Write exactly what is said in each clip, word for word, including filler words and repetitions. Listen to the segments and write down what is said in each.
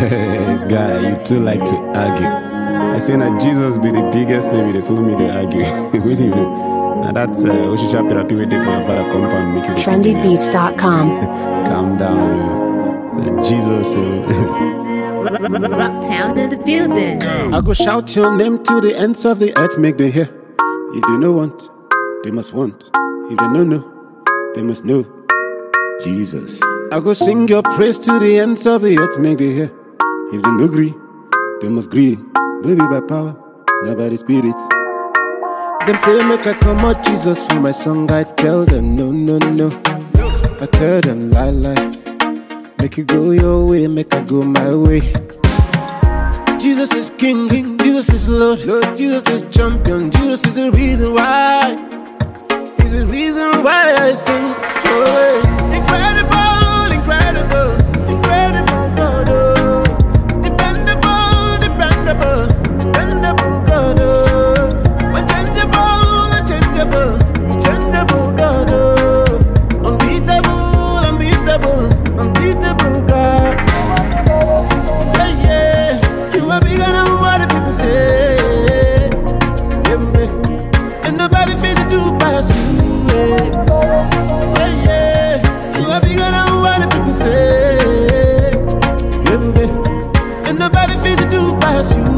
Guy, you too like to argue. I say that Jesus be the biggest name, they follow me, they argue. Wait till you know. Now that's uh, Oshisha therapy waiting for your father compound make you trendy beats dot com. Calm down, uh, Jesus. Uh, Rocktown in the building. I go shout your name to the ends of the earth, make them hear. If they no want, they must want. If they no know, they must know. Jesus. I go sing your praise to the ends of the earth, make they hear. If they no agree, they must agree. No be by power, not by the spirit. Them say make I come out Jesus for my song. I tell them no, no, no. I tell them lie, lie. Make you go your way, make I go my way. Jesus is King, King. Jesus is Lord, Lord. Jesus is champion. Jesus is the reason why. He's the reason why I sing. Oh, incredible, incredible, incredible God. Oh. Dependable, dependable, dependable God. Oh. Unchangeable, unchangeable, unchangeable God. Oh. Unbeatable, unbeatable, unbeatable God. Yeah, yeah, you are bigger than what the people say. Yeah, baby, and nobody feels to do past you. Yeah, yeah, you are bigger than what the people say. Yeah, baby, and nobody feels to do past you.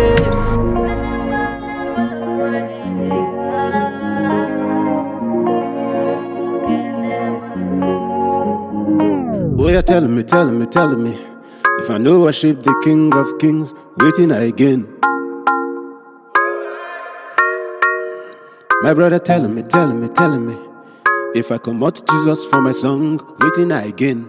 Oh, you're telling me, telling me, telling me. If I know worship the King of Kings, waiting again. My brother telling me, telling me, telling me. If I come out Jesus for my song, waiting again.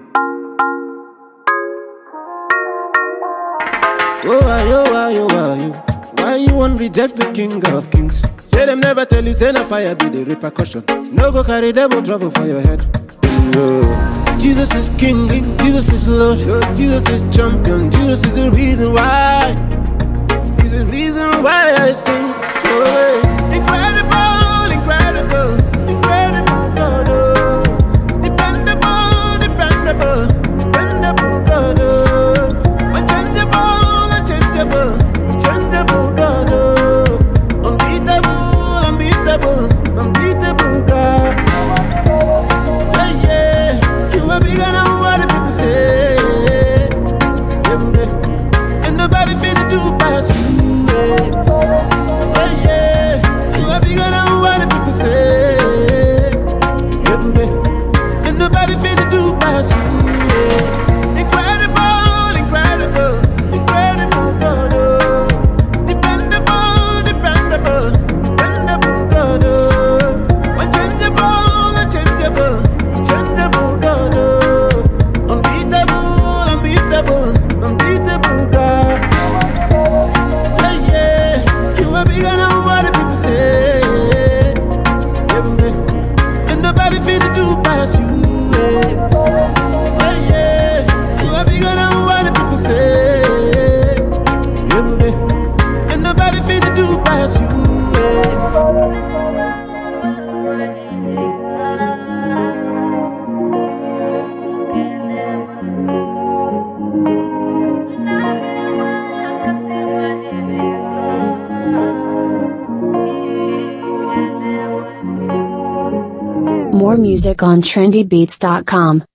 Oh, why, oh, why, oh, why, you? Why you won't reject the King of Kings? Say them never tell you, say no fire be the repercussion. No go carry devil trouble for your head. No. Jesus is King, King, Jesus is Lord, Lord, Jesus is champion, Jesus is the reason why. He's the reason why I sing. Oh, incredible, incredible, incredible God. Oh. Dependable, dependable, dependable God. Oh. Unchangeable, unchangeable, unchangeable God. Oh. Unbeatable, unbeatable, unbeatable God. Yeah, yeah, you are bigger than what the people say. Yeah, baby, and nobody feels to do past you. Yeah, yeah, you are bigger than what the people say. Yeah, baby, and nobody feels to do past you. Incredible, incredible, incredible God. Oh. Dependable, dependable, dependable God. Oh. Unchangeable, unchangeable, unchangeable God. Oh. Unbeatable, unbeatable, unbeatable God. Yeah, yeah, you are bigger than what the people say. Yeah, baby, and nobody feels to do past you. Yeah, yeah, you are bigger than what the people say. Yeah, baby, and nobody feels to do past you. More music on trendy beats dot com.